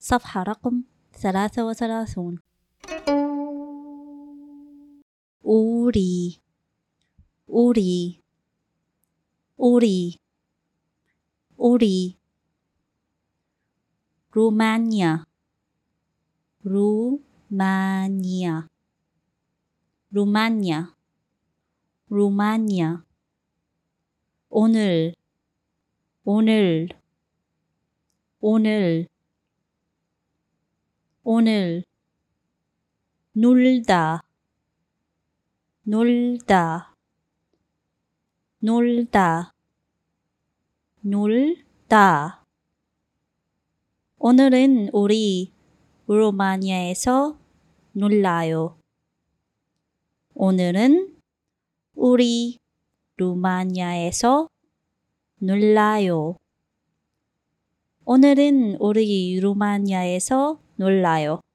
صفحة رقم 33. 우리 우리 우리 우리 루마니아 루마니아 루마니아 루마니아 오늘 오늘 오늘 오늘 놀다 놀다 놀다 놀다 오늘은 우리 루마니아에서 놀아요. 오늘은 우리 루마니아에서 놀아요. 오늘은 우리 루마니아에서 놀아요.